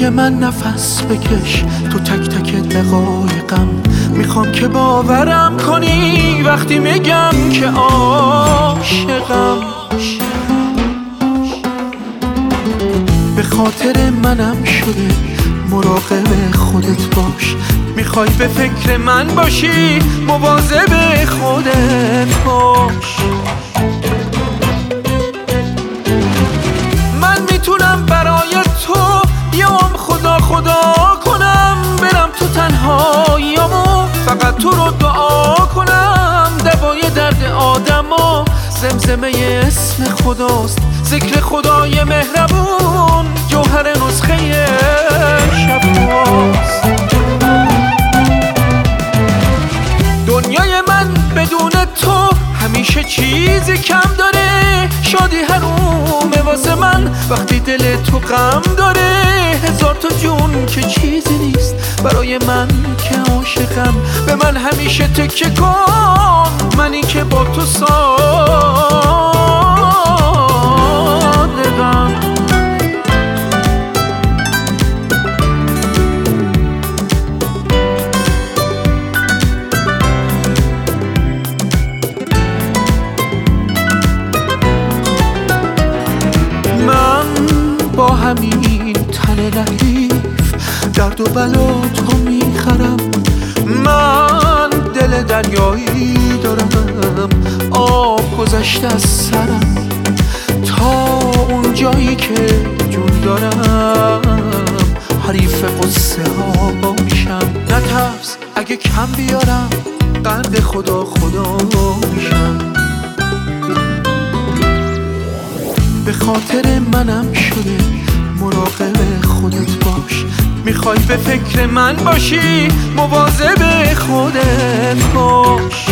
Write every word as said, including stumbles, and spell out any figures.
دنیای من نفس بکش تو تک تک دقایقم. میخوام که باورم کنی وقتی میگم که عاشقم. به خاطر منم شده مراقب خودت باش. میخوای به فکر من باشی مواظب خودت باش. من میتونم برای تو بیام خدا خدا کنم، برم تو تنهاییامو فقط تو رو دعا کنم. دوای درد آدما زمزمه اسم خداست، ذکر خدای مهربون جوهر نسخه شباست. دنیای من بدون تو همیشه چیزی کم داره. شادی حرومه واسه من وقتی دل تو غم داره. هزار تا جون که چیزی نیست برای من که عاشقم. به من همیشه تکیه کن، منی که با تو صادقم. با همین تن لطیف درد و بلا تو میخرم. من دل دریایی دارم، آب گذشته از سرم تا اون جایی که جون دارم. حریف قصه ها باشم، نترس اگه کم بیارم قند خدا خدا میشم. به خاطر منم شده مراقب خودت باش. میخوای به فکر من باشی مواظب خودت باش.